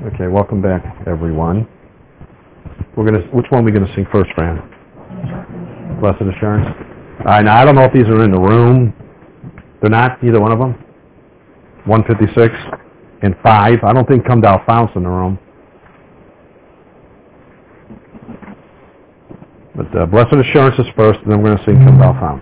Okay, welcome back, everyone. Which one are we gonna sing first, Fran? Blessed Assurance. Now I don't know if these are in the room. They're not, either one of them. 156 and 5. I don't think Come Thou Fount's in the room. But Blessed Assurance is first, and then we're going to sing Come Thou Fount.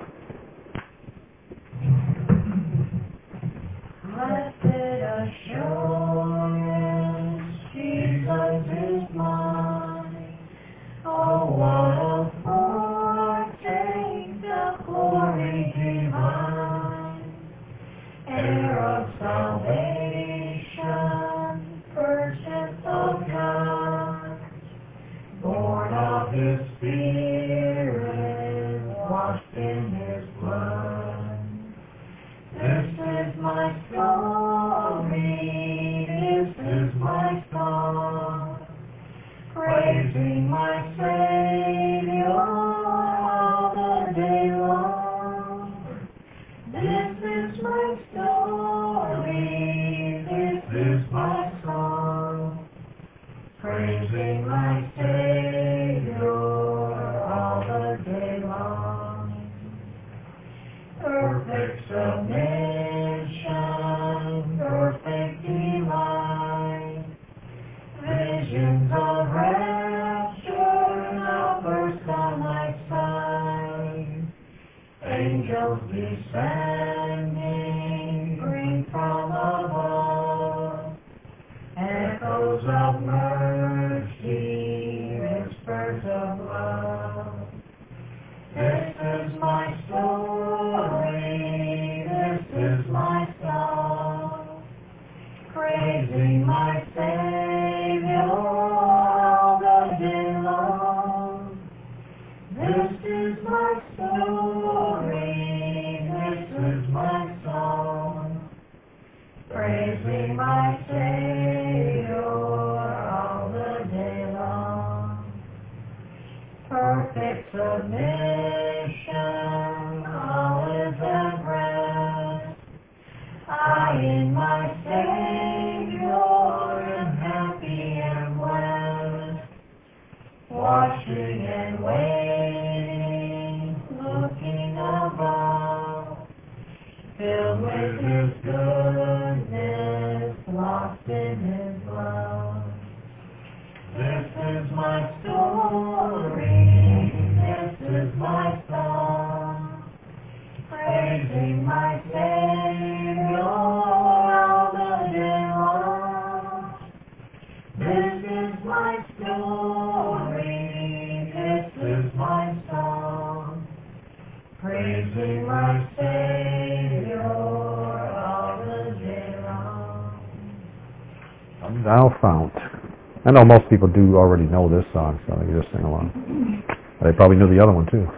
Thou Fount. I know most people do already know this song, so they can just sing along. They probably knew the other one too.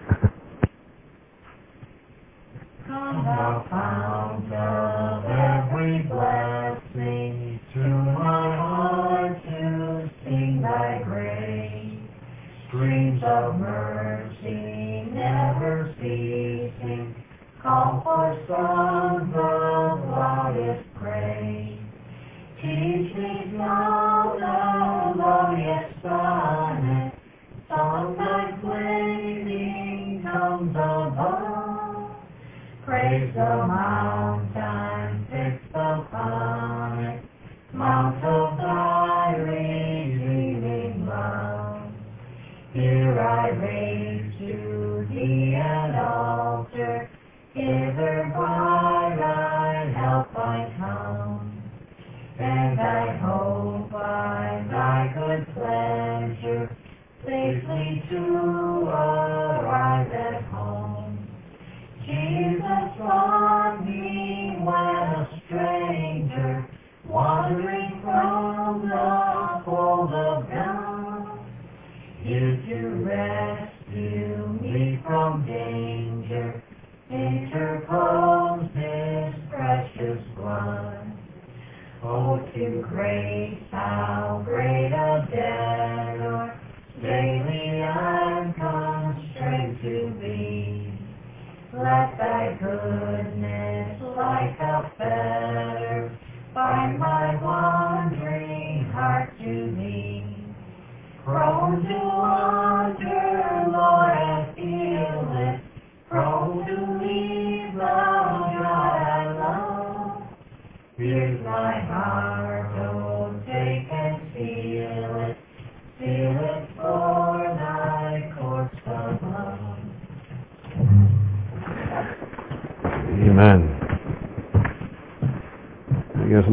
Come thou fount of every blessing, to my heart to sing thy grace. Streams of mercy never ceasing, call for songs of loudest praise. Teach me now the lowliest sonnet, song thy flaming comes above. Praise the mountain fixed upon it, mount of thy redeeming love. Here I raise to thee an altar, hither by thy help I come. And I hope by thy good pleasure safely to arrive at home. Jesus loved me when a stranger, wandering from the fold of God. Here to rescue me from danger, interposed his precious blood. Oh, to grace, how great a debtor daily I'm constrained to be. Let thy goodness like a fetter bind my wandering heart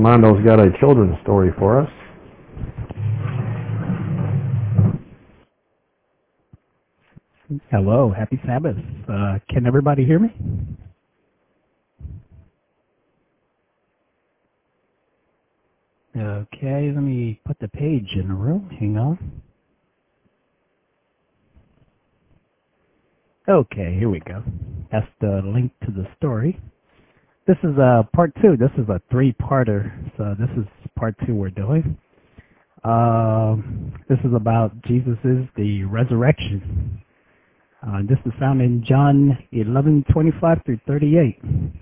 Armando's got a children's story for us. Hello, happy Sabbath. Can everybody hear me? Okay, let me put the page in the room. Hang on. Okay, here we go. That's the link to the story. This is part 2. This is a 3-parter, so this is part 2 we're doing. This is about Jesus' the resurrection. This is found in John 11:25 through 38.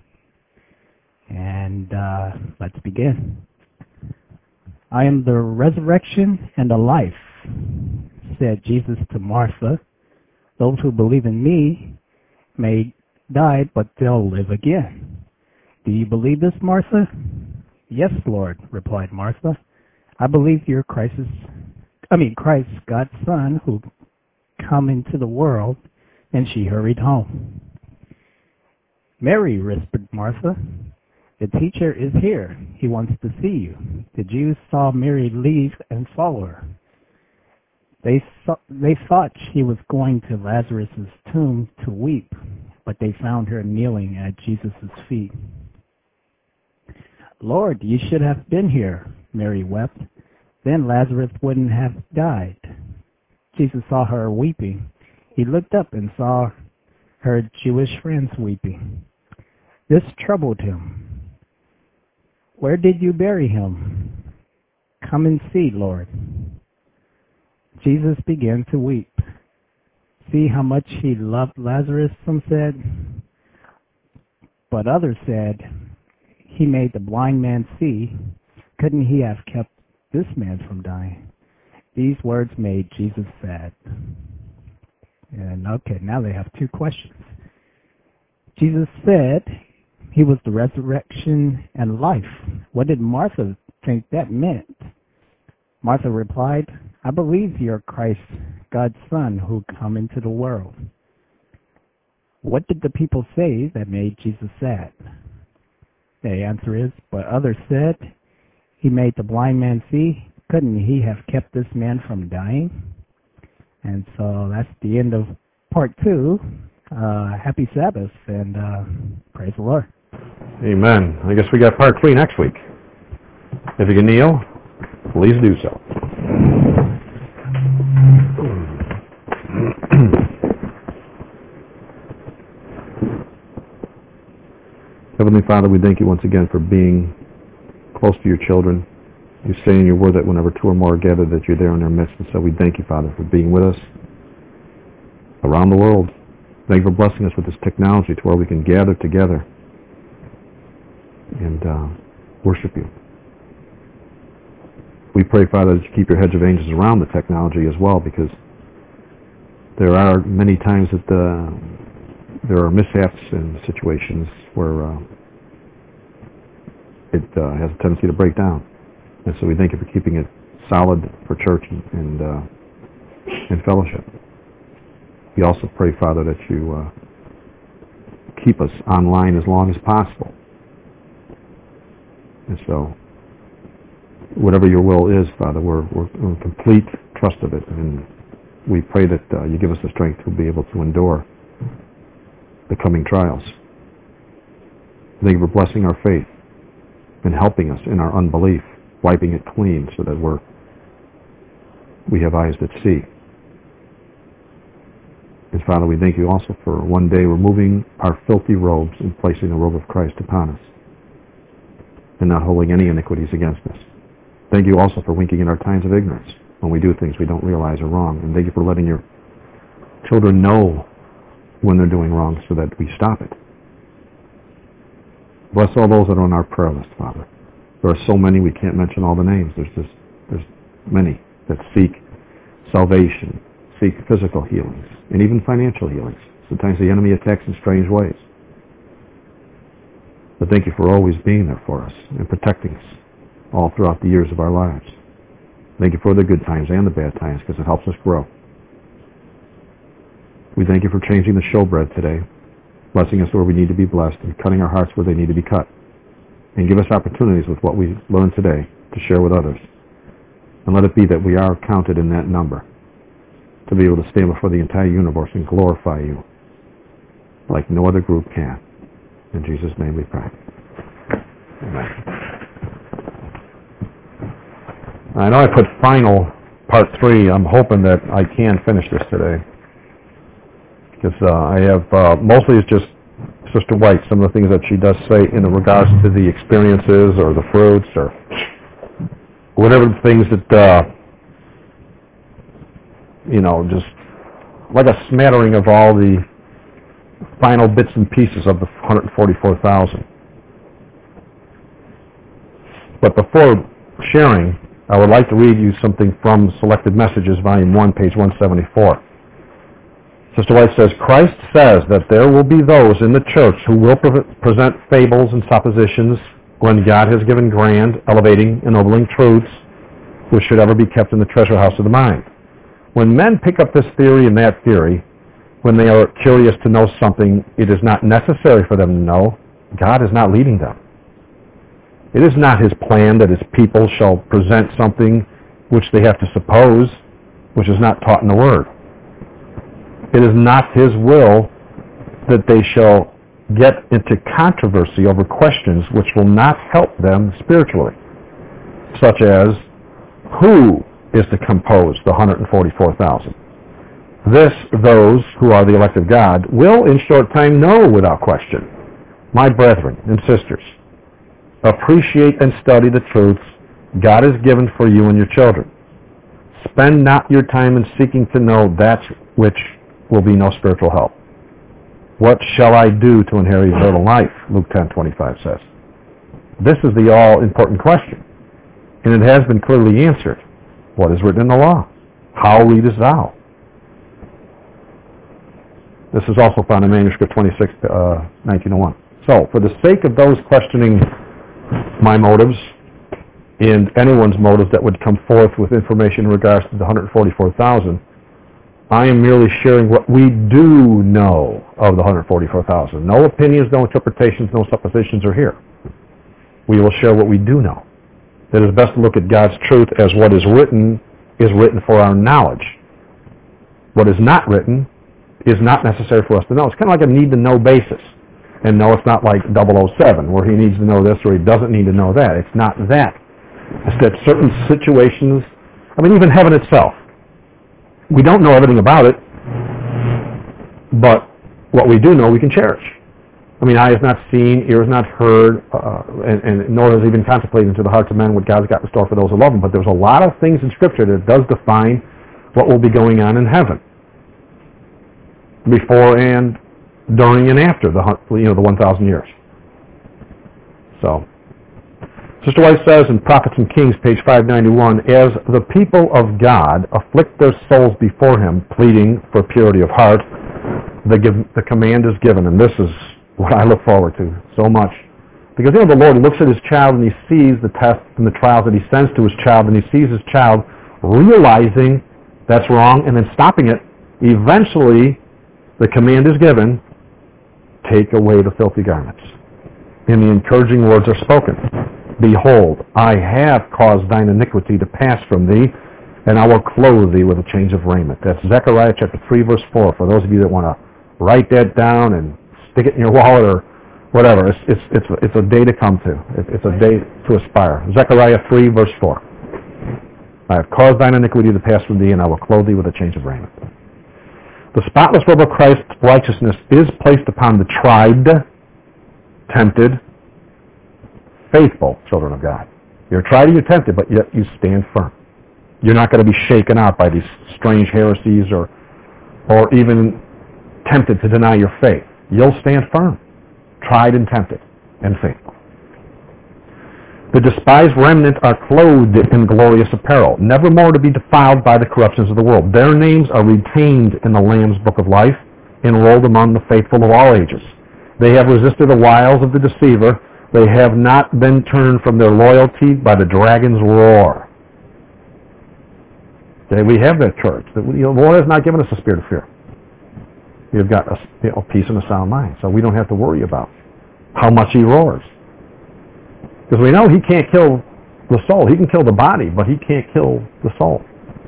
And let's begin. I am the resurrection and the life, said Jesus to Martha. Those who believe in me may die, but they'll live again. Do you believe this, Martha? Yes, Lord, replied Martha. I believe you're Christ, God's Son, who come into the world. And she hurried home. Mary, whispered Martha. The teacher is here. He wants to see you. The Jews saw Mary leave and follow her. They thought she was going to Lazarus' tomb to weep, but they found her kneeling at Jesus' feet. Lord, you should have been here, Mary wept. Then Lazarus wouldn't have died. Jesus saw her weeping. He looked up and saw her Jewish friends weeping. This troubled him. Where did you bury him? Come and see, Lord. Jesus began to weep. See how much he loved Lazarus, some said. But others said, he made the blind man see. Couldn't he have kept this man from dying? These words made Jesus sad. And okay, now they have 2 questions. Jesus said he was the resurrection and life. What did Martha think that meant? Martha replied, I believe you're Christ, God's Son, who come into the world. What did the people say that made Jesus sad? The answer is, but others said, he made the blind man see. Couldn't he have kept this man from dying? And so that's the end of part 2. Happy Sabbath, and praise the Lord. Amen. I guess we got part 3 next week. If you can kneel, please do so. Heavenly Father, we thank you once again for being close to your children. You say in your word that whenever 2 or more are gathered, that you're there in their midst. And so we thank you, Father, for being with us around the world. Thank you for blessing us with this technology to where we can gather together and worship you. We pray, Father, that you keep your hedge of angels around the technology as well, because there are many times that there are mishaps and situations where it has a tendency to break down. And so we thank you for keeping it solid for church and fellowship. We also pray, Father, that you keep us online as long as possible. And so whatever your will is, Father, we're in complete trust of it. And we pray that you give us the strength to be able to endure the coming trials. Thank you for blessing our faith and helping us in our unbelief, wiping it clean so that we have eyes that see. And Father, we thank you also for one day removing our filthy robes and placing the robe of Christ upon us and not holding any iniquities against us. Thank you also for winking in our times of ignorance when we do things we don't realize are wrong. And thank you for letting your children know when they're doing wrong so that we stop it. Bless all those that are on our prayer list, Father. There are so many, we can't mention all the names. There's many that seek salvation, seek physical healings, and even financial healings. Sometimes the enemy attacks in strange ways. But thank you for always being there for us and protecting us all throughout the years of our lives. Thank you for the good times and the bad times, because it helps us grow. We thank you for changing the showbread today, blessing us where we need to be blessed, and cutting our hearts where they need to be cut. and give us opportunities with what we learned today to share with others. And let it be that we are counted in that number to be able to stand before the entire universe and glorify you like no other group can. In Jesus' name we pray. Amen. I know I put final part 3. I'm hoping that I can finish this today. Because I have, mostly it's just Sister White, some of the things that she does say in regards to the experiences or the fruits or whatever the things that, just like a smattering of all the final bits and pieces of the 144,000. But before sharing, I would like to read you something from Selected Messages, Volume 1, page 174. Sister White says, Christ says that there will be those in the church who will present fables and suppositions when God has given grand, elevating, ennobling truths which should ever be kept in the treasure house of the mind. When men pick up this theory and that theory, when they are curious to know something it is not necessary for them to know, God is not leading them. It is not his plan that his people shall present something which they have to suppose, which is not taught in the Word. It is not his will that they shall get into controversy over questions which will not help them spiritually, such as, who is to compose the 144,000? This, those who are the elect of God will in short time know without question. My brethren and sisters, appreciate and study the truths God has given for you and your children. Spend not your time in seeking to know that which will be no spiritual help. What shall I do to inherit eternal life? Luke 10:25 says. This is the all-important question, and it has been clearly answered. What is written in the law? How readest thou? This is also found in manuscript 26, 1901. So, for the sake of those questioning my motives and anyone's motives that would come forth with information in regards to the 144,000, I am merely sharing what we do know of the 144,000. No opinions, no interpretations, no suppositions are here. We will share what we do know. It is best to look at God's truth as what is written for our knowledge. What is not written is not necessary for us to know. It's kind of like a need-to-know basis. And no, it's not like 007, where he needs to know this or he doesn't need to know that. It's not that. It's that certain situations, even heaven itself, we don't know everything about it, but what we do know we can cherish. Eye has not seen, ear has not heard, and nor has even contemplated into the hearts of men what God's got in store for those who love him. But there's a lot of things in Scripture that does define what will be going on in heaven, before and during and after the 1,000 years. So, Sister White says in Prophets and Kings, page 591, as the people of God afflict their souls before him, pleading for purity of heart, the command is given, and this is what I look forward to so much. Because the Lord looks at his child and he sees the tests and the trials that he sends to his child, and he sees his child realizing that's wrong and then stopping it. Eventually, the command is given, take away the filthy garments. And the encouraging words are spoken. Behold, I have caused thine iniquity to pass from thee, and I will clothe thee with a change of raiment. That's Zechariah chapter 3, verse 4, for those of you that want to write that down and stick it in your wallet or whatever. It's a day to come to. It's a day to aspire. Zechariah 3, verse 4. I have caused thine iniquity to pass from thee, and I will clothe thee with a change of raiment. The spotless robe of Christ's righteousness is placed upon the tried, tempted, faithful children of God. You're tried and you're tempted, but yet you stand firm. You're not going to be shaken out by these strange heresies or even tempted to deny your faith. You'll stand firm, tried and tempted, and faithful. The despised remnant are clothed in glorious apparel, never more to be defiled by the corruptions of the world. Their names are retained in the Lamb's book of life, enrolled among the faithful of all ages. They have resisted the wiles of the deceiver. They have not been turned from their loyalty by the dragon's roar. Okay, we have that church. The Lord has not given us a spirit of fear. We've got a peace and a sound mind, so we don't have to worry about how much he roars. Because we know he can't kill the soul. He can kill the body, but he can't kill the soul.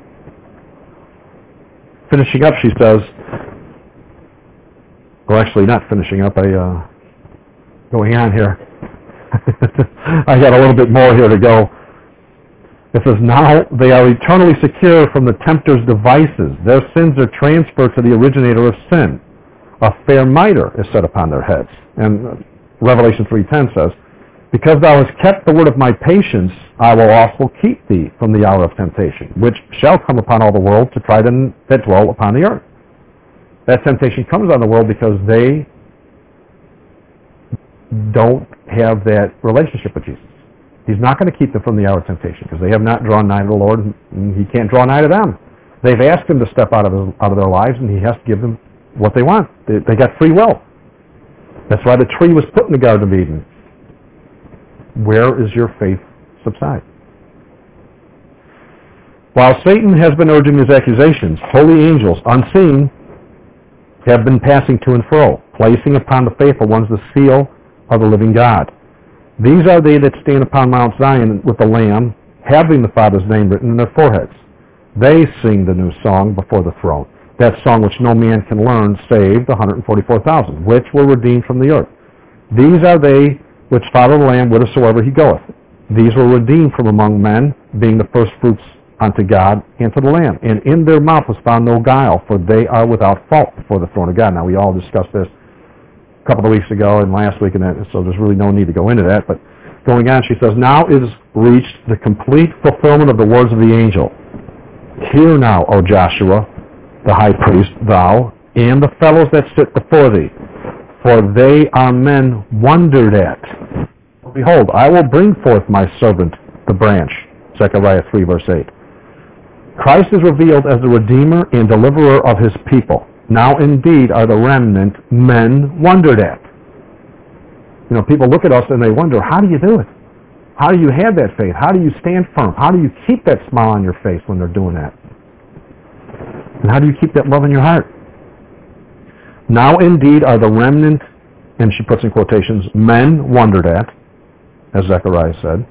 Finishing up, she says, or actually not finishing up, going on here. I got a little bit more here to go. It says, now they are eternally secure from the tempter's devices. Their sins are transferred to the originator of sin. A fair mitre is set upon their heads. And Revelation 3:10 says, because thou hast kept the word of my patience, I will also keep thee from the hour of temptation, which shall come upon all the world to try them that dwell upon the earth. That temptation comes on the world because they don't have that relationship with Jesus. He's not going to keep them from the hour of temptation because they have not drawn nigh to the Lord, and he can't draw nigh to them. They've asked him to step out of their lives, and he has to give them what they want. They got free will. That's why the tree was put in the Garden of Eden. Where is your faith subside? While Satan has been urging his accusations, holy angels, unseen, have been passing to and fro, placing upon the faithful ones the seal of the living God. These are they that stand upon Mount Zion with the Lamb, having the Father's name written in their foreheads. They sing the new song before the throne, that song which no man can learn save the 144,000, which were redeemed from the earth. These are they which follow the Lamb whithersoever he goeth. These were redeemed from among men, being the firstfruits unto God and to the Lamb. And in their mouth was found no guile, for they are without fault before the throne of God. Now, we all discussed this a couple of weeks ago and last week, and so there's really no need to go into that. But going on, she says, now is reached the complete fulfillment of the words of the angel. Hear now, O Joshua, the high priest, thou, and the fellows that sit before thee, for they are men wondered at. Behold, I will bring forth my servant, the branch. Zechariah 3, verse 8. Christ is revealed as the Redeemer and Deliverer of his people. Now indeed are the remnant men wondered at. You know, people look at us and they wonder, how do you do it? How do you have that faith? How do you stand firm? How do you keep that smile on your face when they're doing that? And how do you keep that love in your heart? Now indeed are the remnant, and she puts in quotations, men wondered at, as Zechariah said.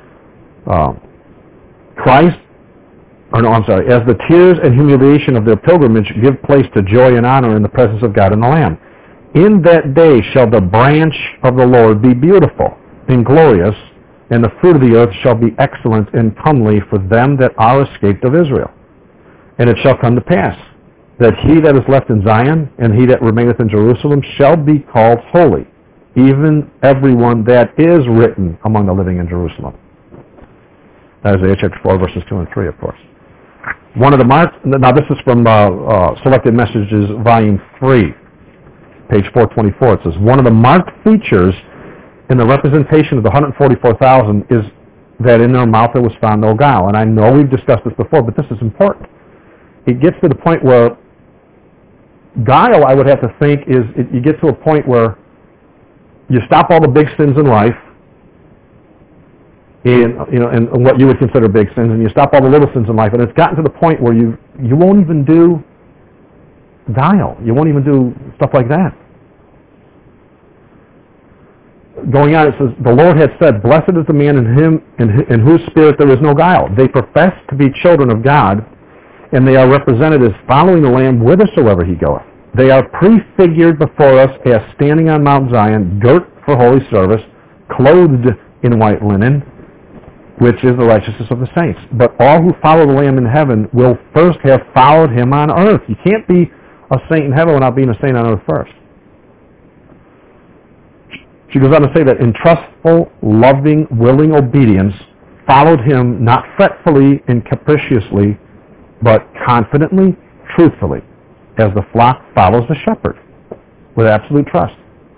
As the tears and humiliation of their pilgrimage give place to joy and honor in the presence of God and the Lamb. In that day shall the branch of the Lord be beautiful and glorious, and the fruit of the earth shall be excellent and comely for them that are escaped of Israel. And it shall come to pass that he that is left in Zion and he that remaineth in Jerusalem shall be called holy, even everyone that is written among the living in Jerusalem. Isaiah chapter 4, verses 2 and 3, of course. One of the marks, now this is from Selected Messages, Volume 3, page 424. It says, one of the marked features in the representation of the 144,000 is that in their mouth there was found no guile. And I know we've discussed this before, but this is important. It gets to the point where guile, I would have to think, is you get to a point where you stop all the big sins in life, and what you would consider big sins, and you stop all the little sins in life, and it's gotten to the point where you won't even do guile. You won't even do stuff like that. Going on, it says, the Lord had said, blessed is the man in whose spirit there is no guile. They profess to be children of God, and they are represented as following the Lamb whithersoever he goeth. They are prefigured before us as standing on Mount Zion, girt for holy service, clothed in white linen, which is the righteousness of the saints. But all who follow the Lamb in heaven will first have followed him on earth. You can't be a saint in heaven without being a saint on earth first. She goes on to say that in trustful, loving, willing obedience followed him not fretfully and capriciously, but confidently, truthfully, as the flock follows the shepherd, with absolute trust.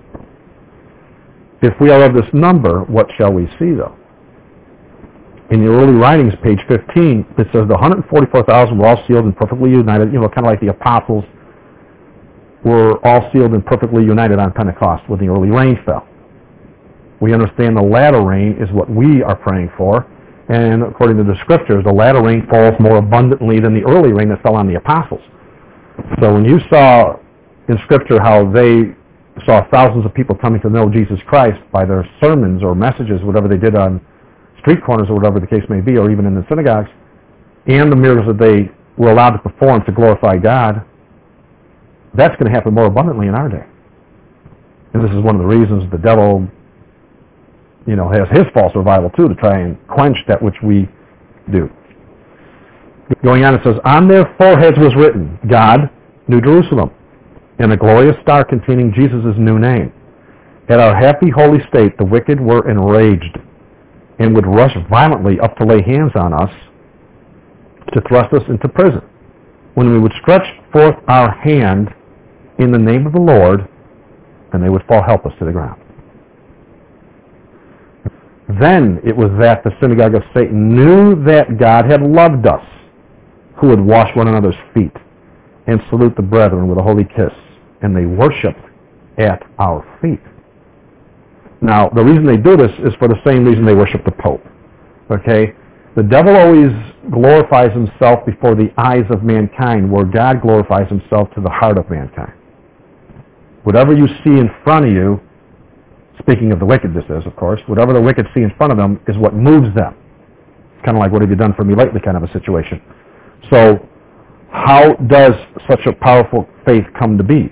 If we are of this number, what shall we see, though? In the early writings, page 15, it says the 144,000 were all sealed and perfectly united, kind of like the apostles were all sealed and perfectly united on Pentecost when the early rain fell. We understand the latter rain is what we are praying for, and according to the scriptures, the latter rain falls more abundantly than the early rain that fell on the apostles. So when you saw in scripture how they saw thousands of people coming to know Jesus Christ by their sermons or messages, whatever they did on street corners or whatever the case may be, or even in the synagogues, and the miracles that they were allowed to perform to glorify God, that's going to happen more abundantly in our day. And this is one of the reasons the devil, has his false revival too, to try and quench that which we do. Going on, it says, on their foreheads was written, God, New Jerusalem, and a glorious star containing Jesus' new name. At our happy holy state, the wicked were enraged and would rush violently up to lay hands on us to thrust us into prison. When we would stretch forth our hand in the name of the Lord, then they would fall helpless to the ground. Then it was that the synagogue of Satan knew that God had loved us, who would wash one another's feet and salute the brethren with a holy kiss, and they worshiped at our feet. Now, the reason they do this is for the same reason they worship the Pope. Okay? The devil always glorifies himself before the eyes of mankind, where God glorifies himself to the heart of mankind. Whatever you see in front of you, speaking of the wicked this is, of course, whatever the wicked see in front of them is what moves them. It's kind of like, what have you done for me lately kind of a situation. So, how does such a powerful faith come to be?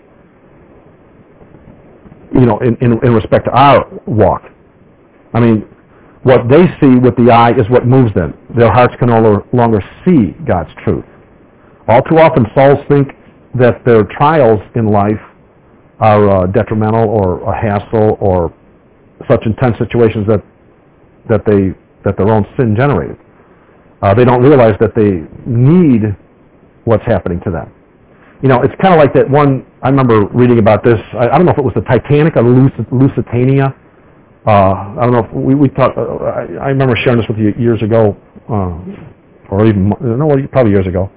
In respect to our walk. I mean, what they see with the eye is what moves them. Their hearts can no longer see God's truth. All too often, souls think that their trials in life are detrimental or a hassle or such intense situations that their own sin generated. They don't realize that they need what's happening to them. It's kind of like that one, I remember reading about this, I don't know if it was the Titanic or Lusitania. I don't know if we talked, I remember sharing this with you years ago, or even, probably years ago.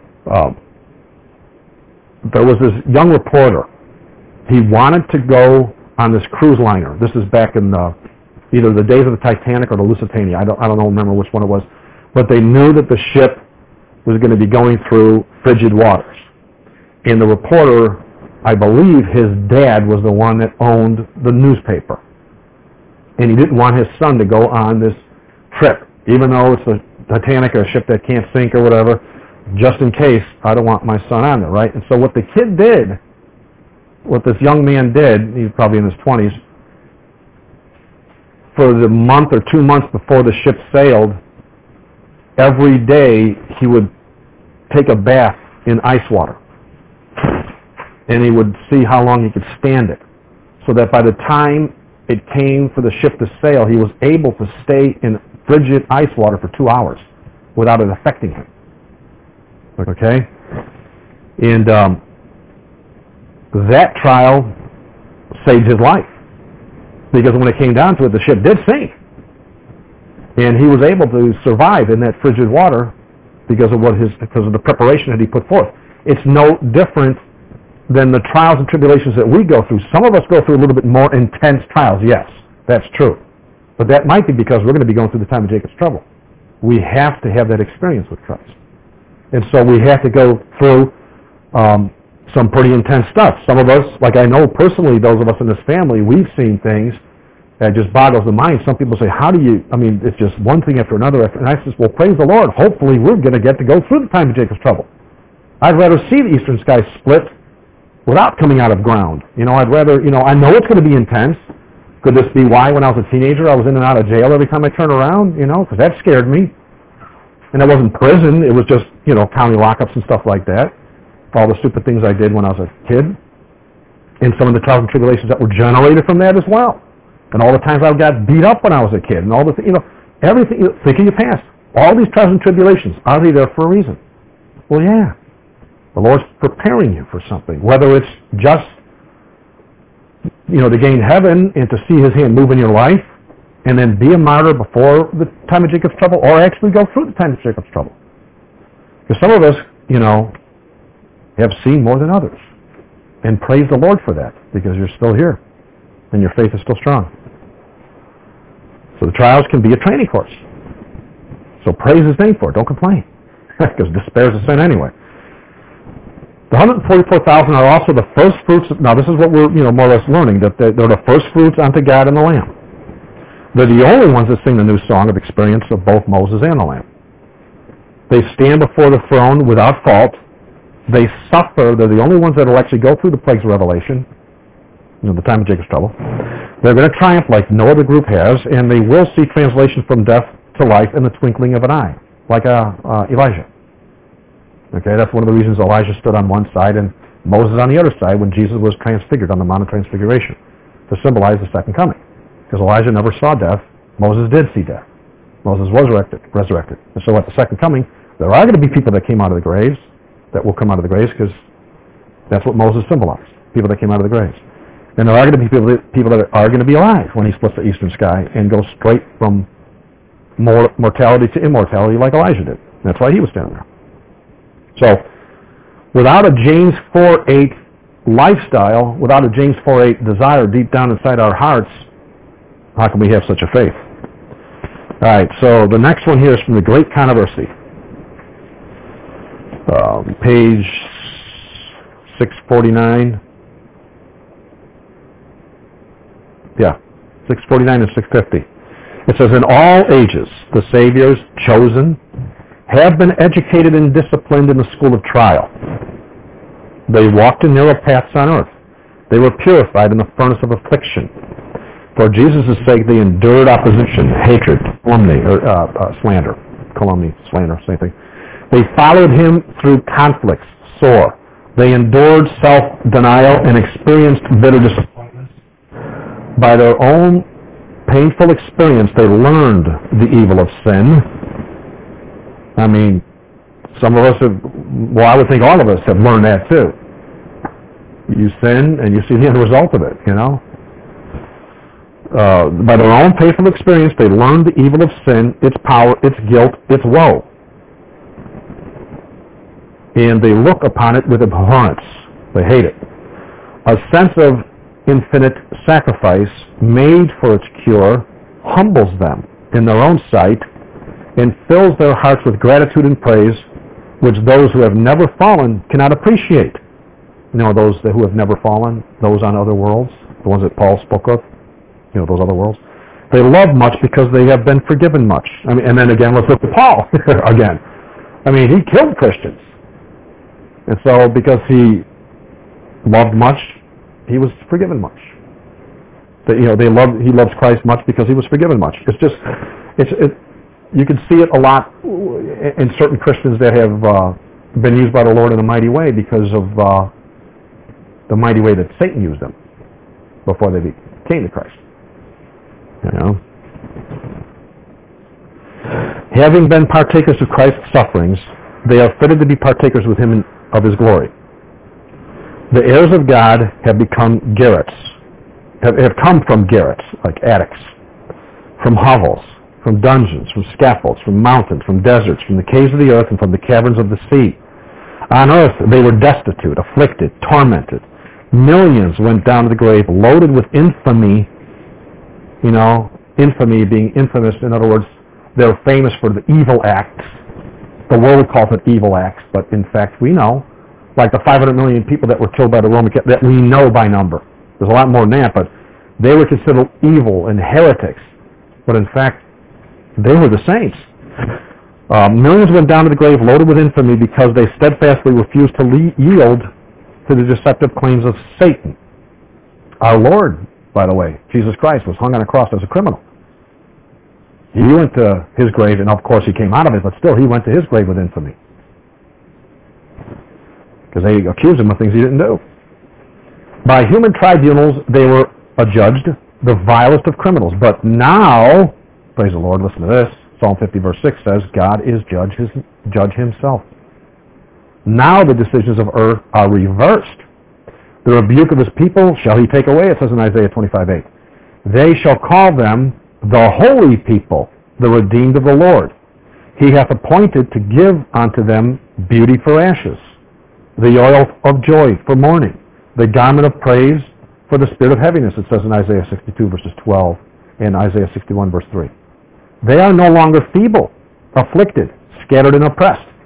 There was this young reporter. He wanted to go on this cruise liner. This is back in either the days of the Titanic or the Lusitania. I don't remember which one it was. But they knew that the ship was going to be going through frigid waters. And the reporter, I believe his dad was the one that owned the newspaper. And he didn't want his son to go on this trip, even though it's a Titanic or a ship that can't sink or whatever, just in case I don't want my son on there, right? And so what the kid did, what this young man did, he was probably in his 20s, for the month or 2 months before the ship sailed, every day he would take a bath in ice water. And he would see how long he could stand it. So that by the time it came for the ship to sail, he was able to stay in frigid ice water for 2 hours without it affecting him. Okay? And that trial saved his life. Because when it came down to it, the ship did sink. And he was able to survive in that frigid water because of the preparation that he put forth. It's no different than the trials and tribulations that we go through. Some of us go through a little bit more intense trials, yes, that's true. But that might be because we're going to be going through the time of Jacob's trouble. We have to have that experience with Christ. And so we have to go through some pretty intense stuff. Some of us, like I know personally, those of us in this family, we've seen things that just boggles the mind. Some people say, it's just one thing after another. And I says, well, praise the Lord. Hopefully we're going to get to go through the time of Jacob's trouble. I'd rather see the eastern sky split without coming out of ground. I'd rather, I know it's going to be intense. Could this be why when I was a teenager I was in and out of jail every time I turned around? Because that scared me. And it wasn't prison. It was just, county lockups and stuff like that. For all the stupid things I did when I was a kid. And some of the trials and tribulations that were generated from that as well. And all the times I got beat up when I was a kid. And all the, everything, think of your past. All these trials and tribulations, are they there for a reason? Well, yeah. The Lord's preparing you for something. Whether it's just, to gain heaven and to see His hand move in your life and then be a martyr before the time of Jacob's trouble, or actually go through the time of Jacob's trouble. Because some of us, have seen more than others. And praise the Lord for that, because you're still here and your faith is still strong. So the trials can be a training course. So praise His name for it. Don't complain. Because despair is a sin anyway. The 144,000 are also the first fruits. Now, this is what we're more or less learning, that they're the first fruits unto God and the Lamb. They're the only ones that sing the new song of experience of both Moses and the Lamb. They stand before the throne without fault. They suffer. They're the only ones that will actually go through the plagues of Revelation, the time of Jacob's trouble. They're going to triumph like no other group has, and they will see translation from death to life in the twinkling of an eye, like Elijah. Okay, that's one of the reasons Elijah stood on one side and Moses on the other side when Jesus was transfigured on the Mount of Transfiguration, to symbolize the second coming. Because Elijah never saw death. Moses did see death. Moses was resurrected. And so at the second coming, there are going to be people that came out of the graves, that will come out of the graves, because that's what Moses symbolized, people that came out of the graves. And there are going to be people that are going to be alive when he splits the eastern sky and goes straight from mortality to immortality like Elijah did. That's why he was standing there. So, without a James 4:8 lifestyle, without a James 4:8 desire deep down inside our hearts, how can we have such a faith? All right, so the next one here is from the Great Controversy. Page 649. Yeah, 649 and 650. It says, in all ages, the Saviors chosen have been educated and disciplined in the school of trial. They walked in narrow paths on earth. They were purified in the furnace of affliction. For Jesus' sake, they endured opposition, hatred, calumny, slander. Calumny, slander, same thing. They followed him through conflicts, sore. They endured self-denial and experienced bitter disappointments. By their own painful experience, they learned the evil of sin. I mean, some of us have, well, I would think all of us have learned that too. You sin and you see the end result of it, By their own painful experience, they learned the evil of sin, its power, its guilt, its woe. And they look upon it with abhorrence. They hate it. A sense of infinite sacrifice made for its cure humbles them in their own sight and fills their hearts with gratitude and praise, which those who have never fallen cannot appreciate. Those who have never fallen, those on other worlds, the ones that Paul spoke of, those other worlds. They love much because they have been forgiven much. And then again, let's look at Paul again. He killed Christians. And so because he loved much, he was forgiven much. He loves Christ much because he was forgiven much. You can see it a lot in certain Christians that have been used by the Lord in a mighty way because of the mighty way that Satan used them before they came to Christ. Having been partakers of Christ's sufferings, they are fitted to be partakers with him of his glory. The heirs of God have become garrets, have come from garrets, like attics, from hovels, from dungeons, from scaffolds, from mountains, from deserts, from the caves of the earth, and from the caverns of the sea. On earth they were destitute, afflicted, tormented. Millions went down to the grave loaded with infamy. Infamy being infamous, in other words, they're famous for the evil acts. The world calls it evil acts, but in fact we know, like the 500 million people that were killed by the Roman Catholic, that we know by number. There's a lot more than that, but they were considered evil and heretics. But in fact, they were the saints. Millions went down to the grave loaded with infamy because they steadfastly refused to yield to the deceptive claims of Satan. Our Lord, by the way, Jesus Christ, was hung on a cross as a criminal. He went to his grave, and of course he came out of it, but still he went to his grave with infamy. Because they accused him of things he didn't do. By human tribunals they were adjudged the vilest of criminals. But now, praise the Lord, listen to this, Psalm 50 verse 6 says, God is judge himself. Now the decisions of earth are reversed. The rebuke of his people shall he take away, it says in Isaiah 25:8. They shall call them the holy people, the redeemed of the Lord. He hath appointed to give unto them beauty for ashes, the oil of joy for mourning, the garment of praise for the spirit of heaviness, it says in Isaiah 62 verses 12 and Isaiah 61 verse 3. They are no longer feeble, afflicted, scattered and oppressed.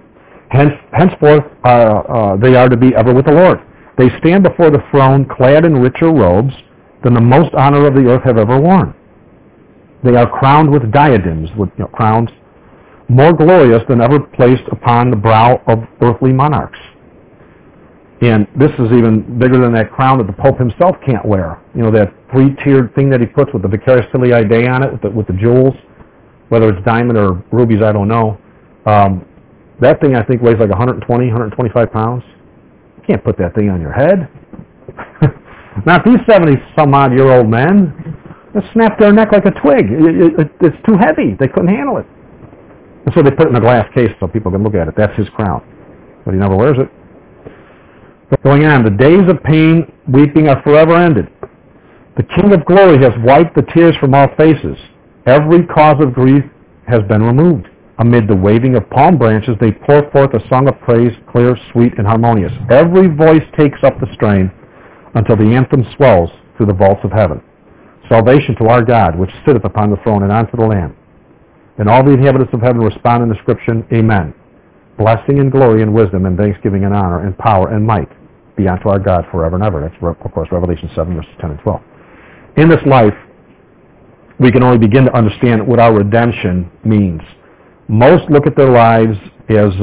Henceforth they are to be ever with the Lord. They stand before the throne clad in richer robes than the most honor of the earth have ever worn. They are crowned with diadems, with crowns, more glorious than ever placed upon the brow of earthly monarchs. And this is even bigger than that crown that the Pope himself can't wear. You know, that three-tiered thing that he puts with the Vicarius Filii Dei on it, with the jewels, whether it's diamond or rubies, I don't know. That thing, I think, weighs like 120, 125 pounds. You can't put that thing on your head. Not these 70-some-odd-year-old men. They snap their neck like a twig. It's too heavy. They couldn't handle it. And so they put it in a glass case so people can look at it. That's his crown. But he never wears it. Going on, the days of pain, weeping are forever ended. The King of Glory has wiped the tears from all faces. Every cause of grief has been removed. Amid the waving of palm branches, they pour forth a song of praise, clear, sweet, and harmonious. Every voice takes up the strain until the anthem swells through the vaults of heaven. Salvation to our God, which sitteth upon the throne, and unto the Lamb. And all the inhabitants of heaven respond in the inscription, Amen. Blessing and glory and wisdom and thanksgiving and honor and power and might be unto our God forever and ever. That's, of course, Revelation 7, verses 10 and 12. In this life, we can only begin to understand what our redemption means. Most look at their lives as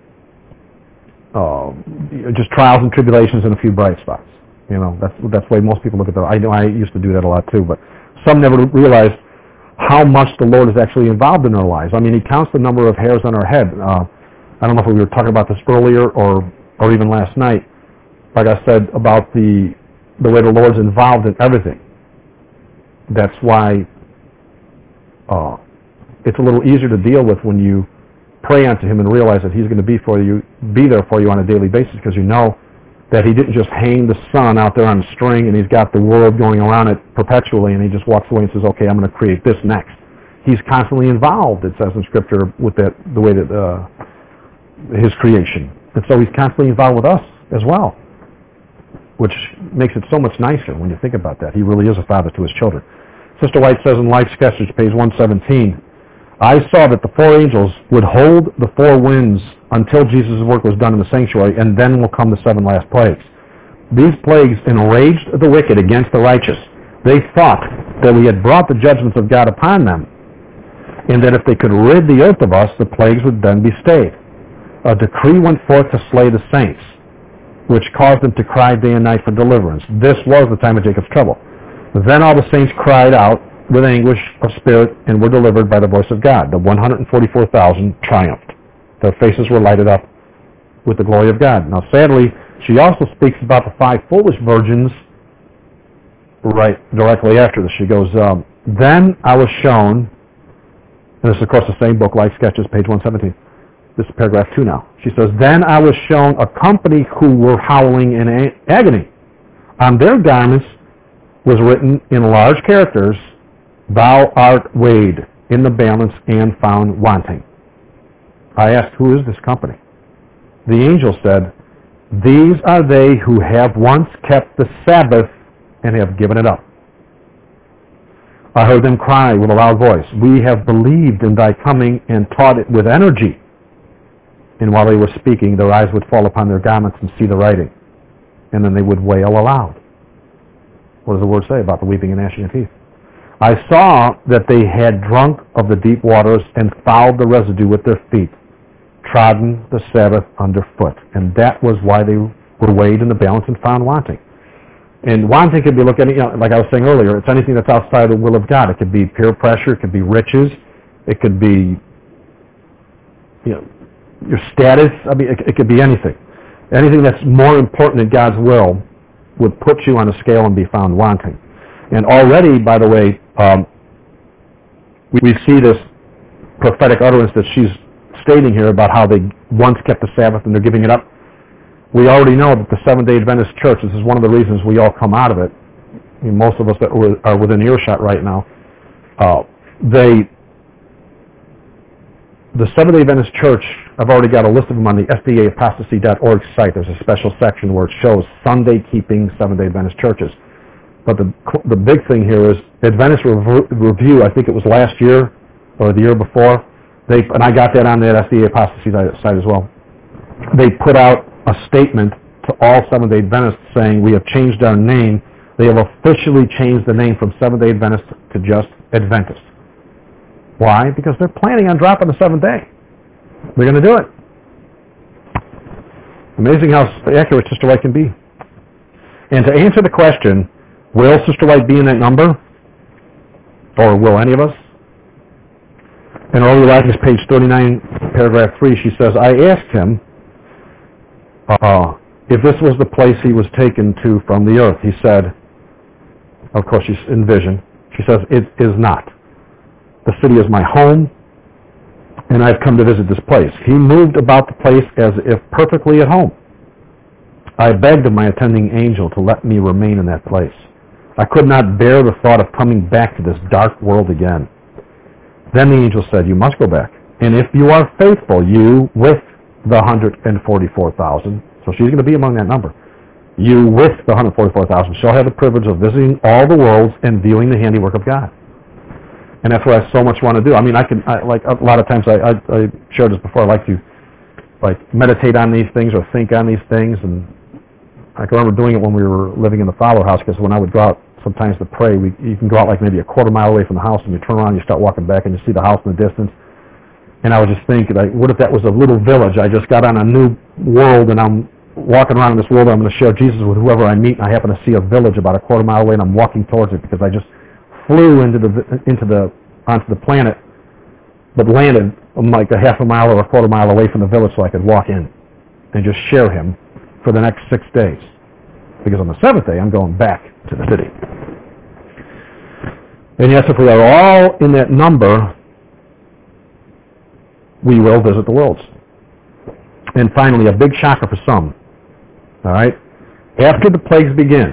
just trials and tribulations and a few bright spots. You know, that's the way most people look at them. I know I used to do that a lot too, but some never realize how much the Lord is actually involved in our lives. I mean, He counts the number of hairs on our head. I don't know if we were talking about this earlier or even last night. Like I said about the way the Lord's involved in everything. That's why it's a little easier to deal with when you pray unto Him and realize that He's going to be there for you on a daily basis, because you know that He didn't just hang the sun out there on a string and He's got the world going around it perpetually and He just walks away and says, okay, I'm going to create this next. He's constantly involved, it says in Scripture, with the way that His creation. And so He's constantly involved with us as well, which makes it so much nicer when you think about that. He really is a father to His children. Sister White says in Life Sketches, page 117, I saw that the four angels would hold the four winds until Jesus' work was done in the sanctuary, and then will come the seven last plagues. These plagues enraged the wicked against the righteous. They thought that we had brought the judgments of God upon them, and that if they could rid the earth of us, the plagues would then be stayed. A decree went forth to slay the saints, which caused them to cry day and night for deliverance. This was the time of Jacob's trouble. Then all the saints cried out with anguish of spirit and were delivered by the voice of God. The 144,000 triumphed. Their faces were lighted up with the glory of God. Now, sadly, she also speaks about the 5 foolish virgins right directly after this. She goes, then I was shown, and this is, of course, the same book, Life Sketches, page 117. This is paragraph 2 now. She says, then I was shown a company who were howling in agony. On their garments was written in large characters, Thou art weighed in the balance and found wanting. I asked, who is this company? The angel said, These are they who have once kept the Sabbath and have given it up. I heard them cry with a loud voice, We have believed in thy coming and taught it with energy. And while they were speaking, their eyes would fall upon their garments and see the writing. And then they would wail aloud. What does the word say about the weeping and gnashing of teeth? I saw that they had drunk of the deep waters and fouled the residue with their feet, trodden the Sabbath underfoot. And that was why they were weighed in the balance and found wanting. And wanting could be, like I was saying earlier, it's anything that's outside the will of God. It could be peer pressure, it could be riches, it could be, your status. I mean, it could be anything. Anything that's more important than God's will would put you on a scale and be found wanting. And already, by the way, we see this prophetic utterance that she's stating here about how they once kept the Sabbath and they're giving it up. We already know that the Seventh-day Adventist Church, this is one of the reasons we all come out of it. I mean, most of us that are within earshot right now, the Seventh-day Adventist Church, I've already got a list of them on the sdaapostasy.org site. There's a special section where it shows Sunday-keeping Seventh-day Adventist churches. But the big thing here is Adventist Review, I think it was last year or the year before, and I got that on that SDA Apostasy site as well. they put out a statement to all Seventh-day Adventists saying, we have changed our name. They have officially changed the name from Seventh-day Adventist to just Adventist. Why? Because they're planning on dropping the seventh day. They're going to do it. Amazing how accurate Sister White can be. And to answer the question, will Sister White be in that number? Or will any of us? In Early Writings, page 39, paragraph 3, she says, I asked him if this was the place he was taken to from the earth. He said, of course she's in vision, she says, it is not. The city is my home, and I've come to visit this place. He moved about the place as if perfectly at home. I begged of my attending angel to let me remain in that place. I could not bear the thought of coming back to this dark world again. Then the angel said, you must go back. And if you are faithful, you with the 144,000, so she's going to be among that number, you with the 144,000 shall have the privilege of visiting all the worlds and viewing the handiwork of God. And that's what I so much want to do. I mean, like a lot of times I shared this before, I like to meditate on these things or think on these things. And I can remember doing it when we were living in the Fowler house, because when I would go out sometimes to pray, you can go out like maybe a quarter mile away from the house, and you turn around and you start walking back and you see the house in the distance. And I was just thinking, what if that was a little village? I just got on a new world, and I'm walking around in this world, and I'm going to share Jesus with whoever I meet, and I happen to see a village about a quarter mile away, and I'm walking towards it because I just flew onto the planet, but landed like a half a mile or a quarter mile away from the village so I could walk in and just share him for the next 6 days. Because on the seventh day, I'm going back to the city. And yes, if we are all in that number, we will visit the worlds. And finally, a big shocker for some. All right? After the plagues begin,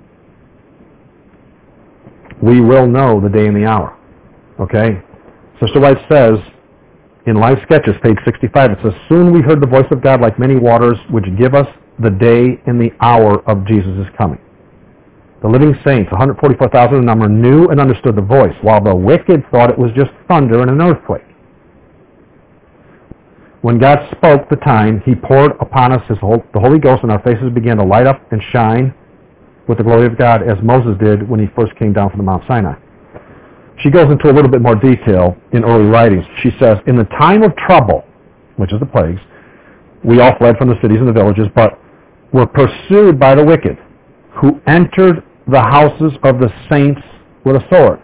we will know the day and the hour. Okay? Sister White says, in Life Sketches, page 65, it says, soon we heard the voice of God like many waters, which give us the day and the hour of Jesus' coming. The living saints, 144,000 in number, knew and understood the voice, while the wicked thought it was just thunder and an earthquake. When God spoke the time, he poured upon us the Holy Ghost, and our faces began to light up and shine with the glory of God, as Moses did when he first came down from the Mount Sinai. She goes into a little bit more detail in early writings. She says, in the time of trouble, which is the plagues, we all fled from the cities and the villages, but were pursued by the wicked, who entered the houses of the saints with a sword.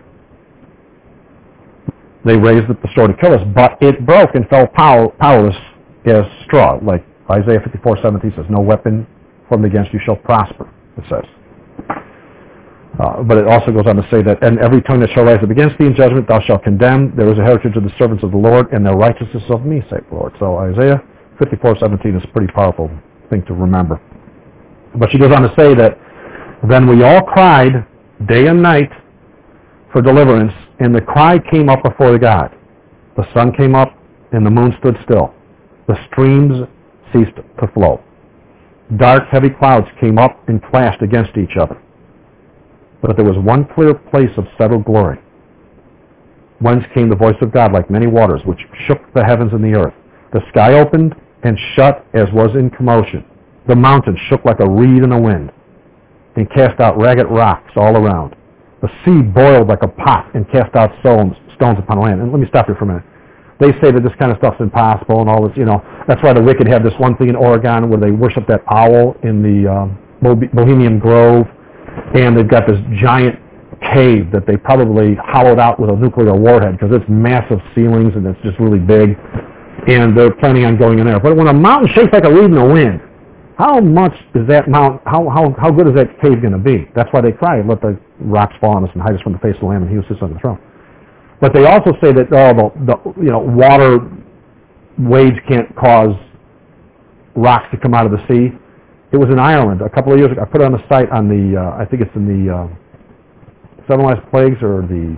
They raised the sword to kill us, but it broke and fell powerless as straw. Like Isaiah 54:17 says, no weapon formed against you shall prosper, it says. But it also goes on to say that, and every tongue that shall rise up against thee in judgment thou shalt condemn. There is a heritage of the servants of the Lord, and their righteousness of me, saith the Lord. So Isaiah 54:17 is a pretty powerful thing to remember. But she goes on to say that then we all cried day and night for deliverance, and the cry came up before God. The sun came up, and the moon stood still. The streams ceased to flow. Dark, heavy clouds came up and clashed against each other. But there was one clear place of settled glory, whence came the voice of God like many waters, which shook the heavens and the earth. The sky opened and shut as was in commotion. The mountains shook like a reed in the wind, and cast out ragged rocks all around. The sea boiled like a pot and cast out stones upon the land. And let me stop here for a minute. They say that this kind of stuff's impossible and all this, That's why the wicked have this one thing in Oregon where they worship that owl in the Bohemian Grove, and they've got this giant cave that they probably hollowed out with a nuclear warhead because it's massive ceilings and it's just really big, and they're planning on going in there. But when a mountain shakes like a reed in the wind, how much is that mountain, how good is that cave going to be? That's why they cry, let the rocks fall on us and hide us from the face of the Lamb, and he who sits on the throne. But they also say that water waves can't cause rocks to come out of the sea. It was in Ireland a couple of years ago. I put it on the site on the, I think it's in the Seven Last Plagues or the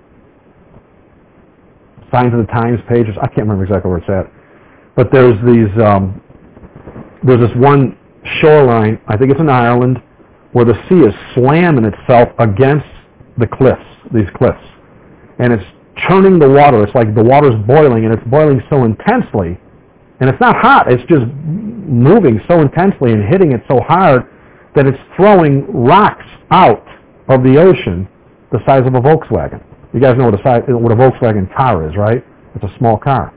Signs of the Times pages. I can't remember exactly where it's at. But there's this one shoreline, I think it's in Ireland, where the sea is slamming itself against the cliffs, these cliffs. And it's churning the water. It's like the water's boiling, and it's boiling so intensely And it's not hot, it's just moving so intensely and hitting it so hard that it's throwing rocks out of the ocean the size of a Volkswagen. You guys know what a Volkswagen car is, right? It's a small car.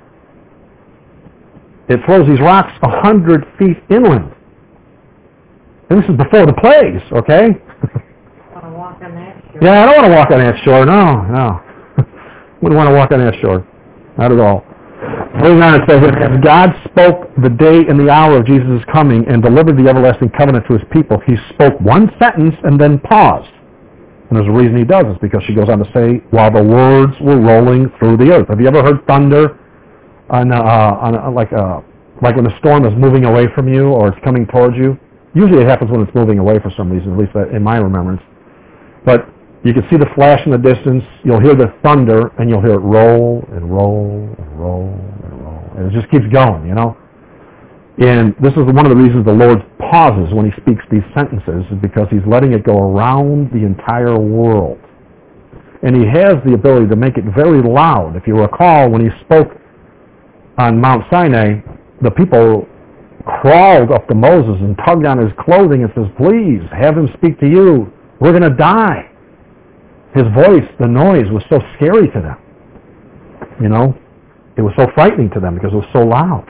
It throws these rocks 100 feet inland. And this is before the plagues, okay? Want to walk on that shore? Yeah, I don't want to walk on that shore. No. Wouldn't want to walk on that shore. Not at all. Moving on, it says, as God spoke the day and the hour of Jesus' coming and delivered the everlasting covenant to his people, he spoke one sentence and then paused. And there's a reason he does this, because she goes on to say, while the words were rolling through the earth. Have you ever heard thunder like when a storm is moving away from you or it's coming towards you? Usually it happens when it's moving away for some reason, at least in my remembrance. But you can see the flash in the distance, you'll hear the thunder, and you'll hear it roll and roll and roll and roll. And it just keeps going, you know? And this is one of the reasons the Lord pauses when he speaks these sentences, is because he's letting it go around the entire world. And he has the ability to make it very loud. If you recall, when he spoke on Mount Sinai, the people crawled up to Moses and tugged on his clothing and says, please, have him speak to you. We're going to die. His voice, the noise, was so scary to them. You know, it was so frightening to them because it was so loud.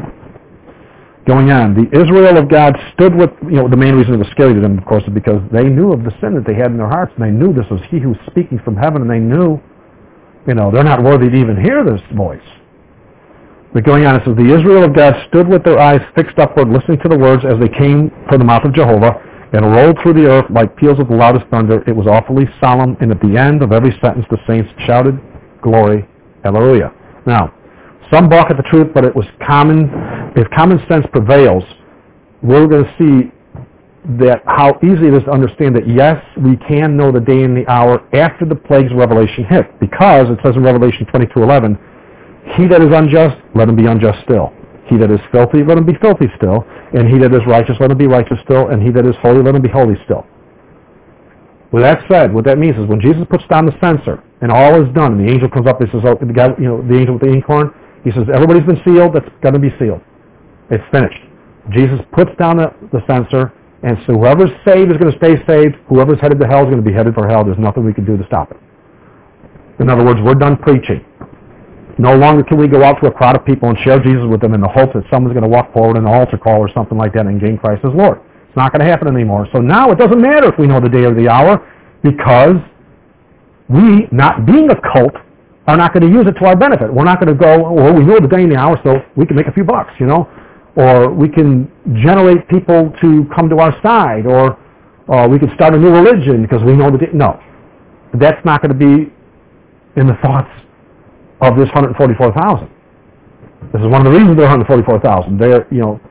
Going on, the Israel of God stood with, the main reason it was scary to them, of course, is because they knew of the sin that they had in their hearts, and they knew this was he who was speaking from heaven, and they knew, they're not worthy to even hear this voice. But going on, it says, the Israel of God stood with their eyes fixed upward, listening to the words as they came from the mouth of Jehovah, and rolled through the earth like peals of the loudest thunder. It was awfully solemn, and at the end of every sentence the saints shouted, glory, hallelujah. Now, some balk at the truth, but it was common. If common sense prevails, we're going to see that how easy it is to understand that, yes, we can know the day and the hour after the plagues of Revelation hit, because it says in Revelation 22:11, he that is unjust, let him be unjust still. He that is filthy, let him be filthy still. And he that is righteous, let him be righteous still. And he that is holy, let him be holy still. With that said, what that means is when Jesus puts down the censer and all is done, and the angel comes up and says, the guy, the angel with the inkhorn, he says, everybody's been sealed, that's going to be sealed. It's finished. Jesus puts down the censer, and so whoever's saved is going to stay saved. Whoever's headed to hell is going to be headed for hell. There's nothing we can do to stop it. In other words, we're done preaching. No longer can we go out to a crowd of people and share Jesus with them in the hope that someone's going to walk forward in an altar call or something like that and gain Christ as Lord. It's not going to happen anymore. So now it doesn't matter if we know the day or the hour, because we, not being a cult, are not going to use it to our benefit. We're not going to go, well, we know the day and the hour, so we can make a few bucks, or we can generate people to come to our side, or we can start a new religion because we know the day. No, that's not going to be in the thoughts of this 144,000. This is one of the reasons they're 144,000. They're,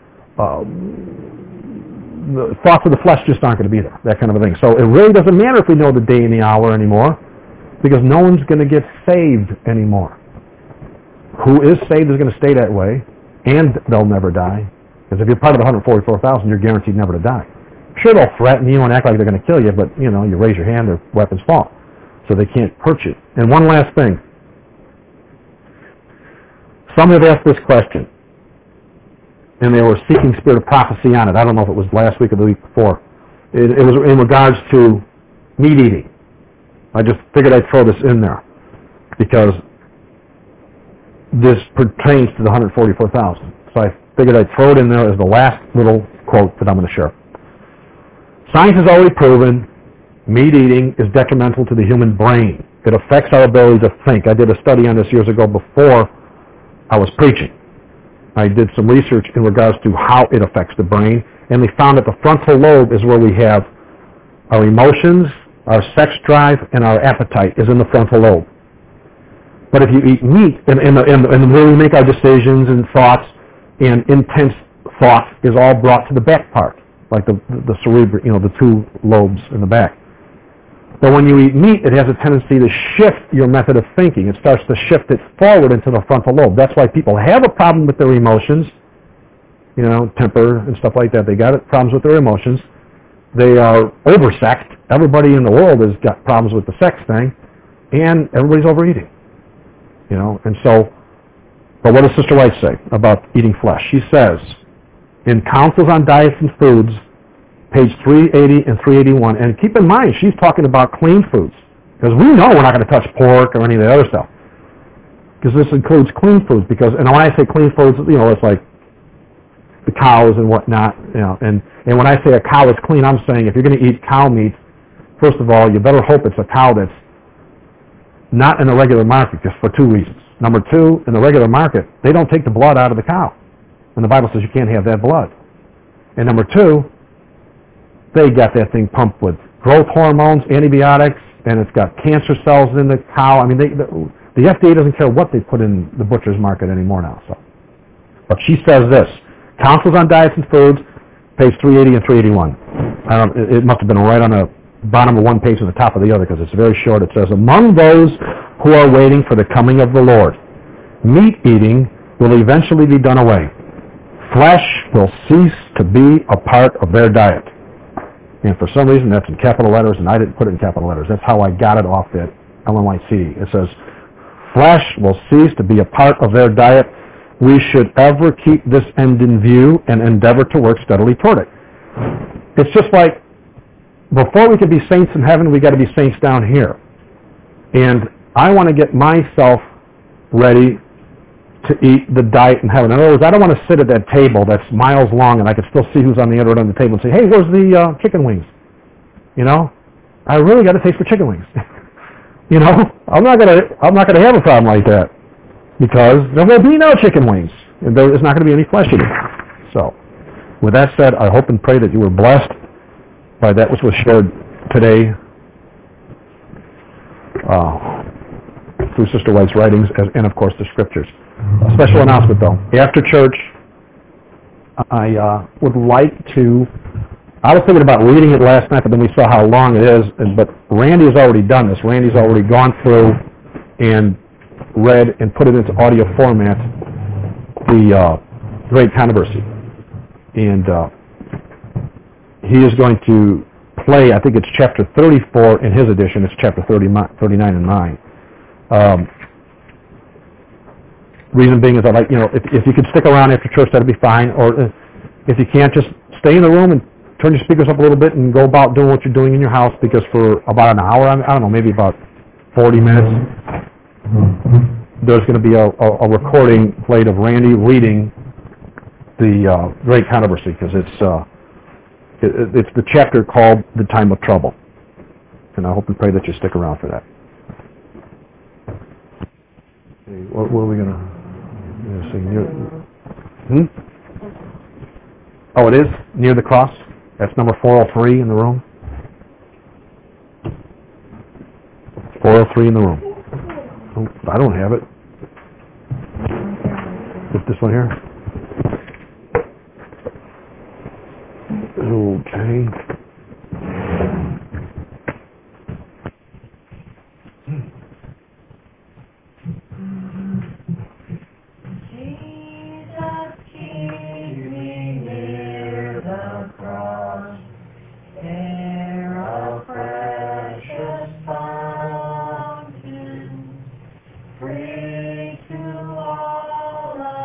the thoughts of the flesh just aren't going to be there, that kind of a thing. So it really doesn't matter if we know the day and the hour anymore, because no one's going to get saved anymore. Who is saved is going to stay that way, and they'll never die. Because if you're part of the 144,000, you're guaranteed never to die. Sure, they'll threaten you and act like they're going to kill you, but, you raise your hand, their weapons fall. So they can't hurt you. And one last thing. Some have asked this question, and they were seeking spirit of prophecy on it. I don't know if it was last week or the week before. It was in regards to meat eating. I just figured I'd throw this in there, because this pertains to the 144,000. So I figured I'd throw it in there as the last little quote that I'm going to share. Science has already proven meat eating is detrimental to the human brain. It affects our ability to think. I did a study on this years ago before I was preaching. I did some research in regards to how it affects the brain, and we found that the frontal lobe is where we have our emotions, our sex drive, and our appetite is in the frontal lobe. But if you eat meat, and where we make our decisions and thoughts and intense thought is all brought to the back part, like the cerebrum, the two lobes in the back. But when you eat meat, it has a tendency to shift your method of thinking. It starts to shift it forward into the frontal lobe. That's why people have a problem with their emotions, temper and stuff like that. They got problems with their emotions. They are oversexed. Everybody in the world has got problems with the sex thing, and everybody's overeating. And so, But what does Sister White say about eating flesh? She says, in Counsels on Diets and Foods, page 380 and 381, and keep in mind, she's talking about clean foods, because we know we're not going to touch pork or any of the other stuff, because this includes clean foods, because, and when I say clean foods, it's like the cows and whatnot, and when I say a cow is clean, I'm saying if you're going to eat cow meat, first of all, you better hope it's a cow that's not in the regular market, just for two reasons. Number two, in the regular market, they don't take the blood out of the cow, and the Bible says you can't have that blood. And number two, they got that thing pumped with growth hormones, antibiotics, and it's got cancer cells in the cow. I mean, the FDA doesn't care what they put in the butcher's market anymore now. So, but she says this, Counsels on Diets and Foods, page 380 and 381. It must have been right on the bottom of one page and the top of the other, because it's very short. It says, among those who are waiting for the coming of the Lord, meat eating will eventually be done away. Flesh will cease to be a part of their diet. And for some reason, that's in capital letters, and I didn't put it in capital letters. That's how I got it off that Ellen White CD. It says, flesh will cease to be a part of their diet. We should ever keep this end in view and endeavor to work steadily toward it. It's just like, before we can be saints in heaven, we got to be saints down here. And I want to get myself ready to eat the diet in heaven. In other words, I don't want to sit at that table that's miles long and I can still see who's on the other end of the table and say, hey, where's the chicken wings? I really got a taste for chicken wings. I'm not gonna have a problem like that, because there will be no chicken wings, and there is not going to be any flesh eating. So, with that said, I hope and pray that you were blessed by that which was shared today through Sister White's writings and, of course, the Scriptures. A special announcement, though. After church, I would like to... I was thinking about reading it last night, but then we saw how long it is. But Randy has already done this. Randy's already gone through and read and put it into audio format, the Great Controversy. And he is going to play, I think it's chapter 34 in his edition. It's chapter 39 and 9. Reason being is I like, if you could stick around after church, that'd be fine. Or if you can't, just stay in the room and turn your speakers up a little bit and go about doing what you're doing in your house, because for about an hour, I don't know, maybe about 40 minutes, there's going to be a recording played of Randy reading the Great Controversy, because it's the chapter called The Time of Trouble. And I hope and pray that you stick around for that. What are we going to sing? Oh, it is? Near the Cross? That's number 403 in the room? 403 in the room. Oh, I don't have it. Is this one here? Okay.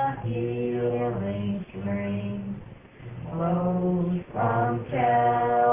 From Calvary.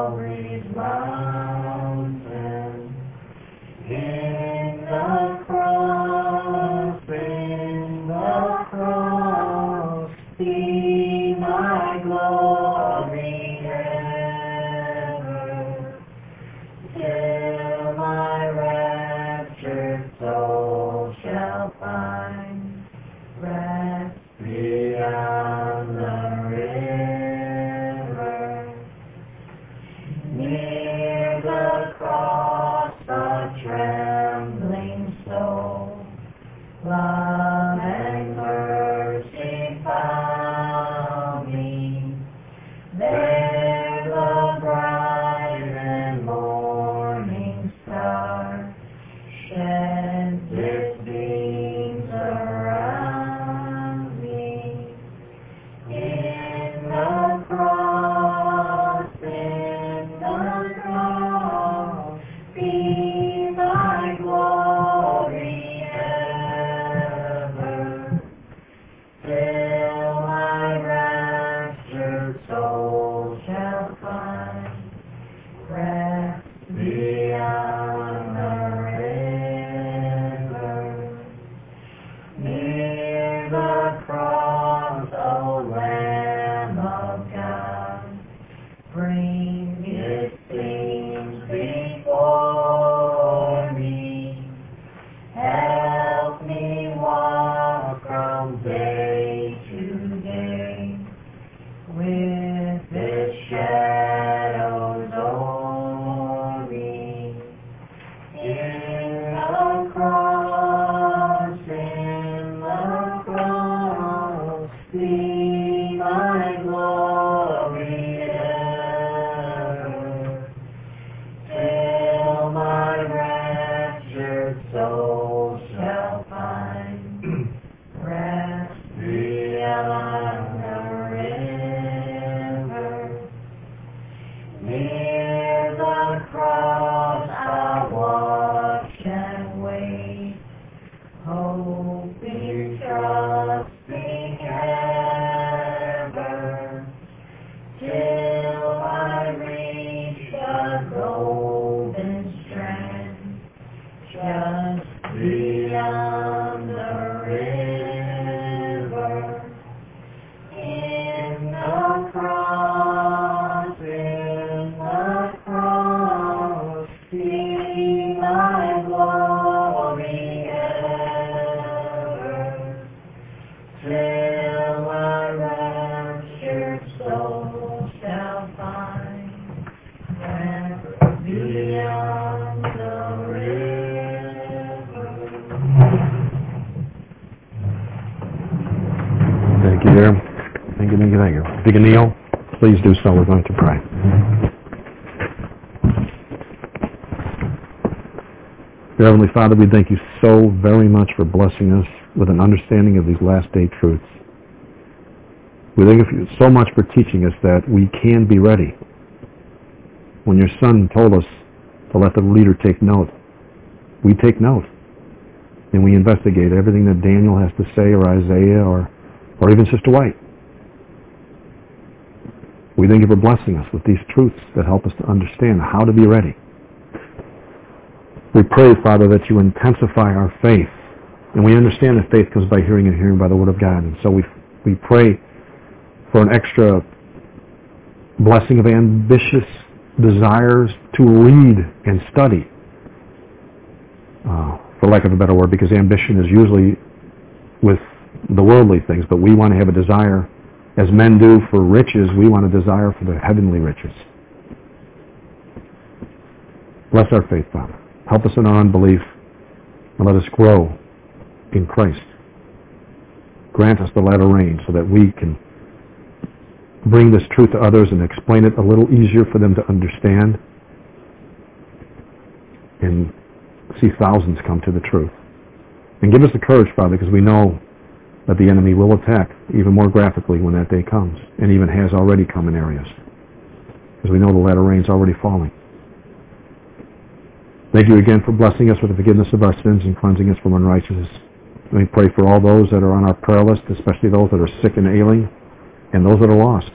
tired soul shall find beyond the river. Thank you, dear. Thank you, thank you, thank you. If you can kneel, please do so. We're going to pray. Dear Heavenly Father, we thank you so very much for blessing us with an understanding of these last day truths. We thank you so much for teaching us that we can be ready. When your Son told us to let the reader take note, we take note. And we investigate everything that Daniel has to say, or Isaiah, or even Sister White. We thank you for blessing us with these truths that help us to understand how to be ready. We pray, Father, that you intensify our faith. And we understand that faith comes by hearing and hearing by the Word of God. And so we pray for an extra blessing of ambitious desires to read and study, for lack of a better word, because ambition is usually with the worldly things, but we want to have a desire, as men do for riches, we want a desire for the heavenly riches. Bless our faith, Father. Help us in our unbelief, and let us grow in Christ. Grant us the latter rain so that we can bring this truth to others and explain it a little easier for them to understand, and see thousands come to the truth. And give us the courage, Father, because we know that the enemy will attack even more graphically when that day comes, and even has already come in areas, because we know the latter rain is already falling. Thank you again for blessing us with the forgiveness of our sins and cleansing us from unrighteousness. We pray for all those that are on our prayer list, especially those that are sick and ailing, and those that are lost.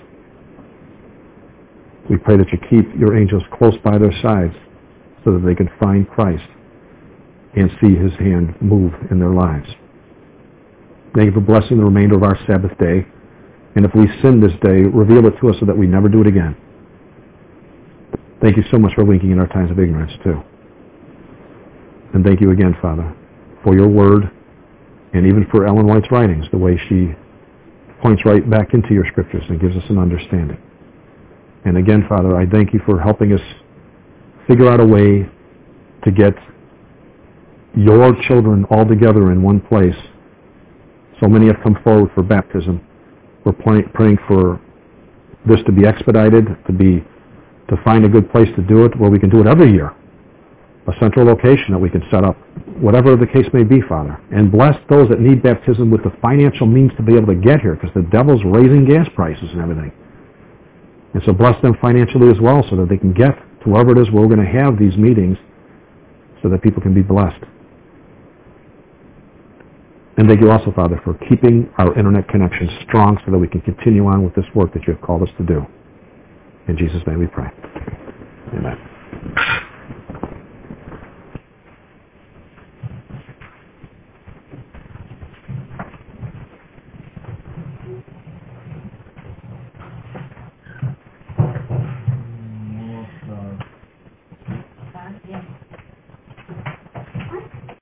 We pray that you keep your angels close by their sides so that they can find Christ and see his hand move in their lives. Thank you for blessing the remainder of our Sabbath day. And if we sin this day, reveal it to us so that we never do it again. Thank you so much for winking in our times of ignorance, too. And thank you again, Father, for your word, and even for Ellen White's writings, the way she points right back into your scriptures and gives us an understanding. And again, Father, I thank you for helping us figure out a way to get your children all together in one place. So many have come forward for baptism. We're praying for this to be expedited, to find a good place to do it, where we can do it every year. A central location that we can set up, whatever the case may be, Father. And bless those that need baptism with the financial means to be able to get here, because the devil's raising gas prices and everything. And so bless them financially as well, so that they can get to wherever it is where we're going to have these meetings, so that people can be blessed. And thank you also, Father, for keeping our internet connection strong so that we can continue on with this work that you have called us to do. In Jesus' name we pray.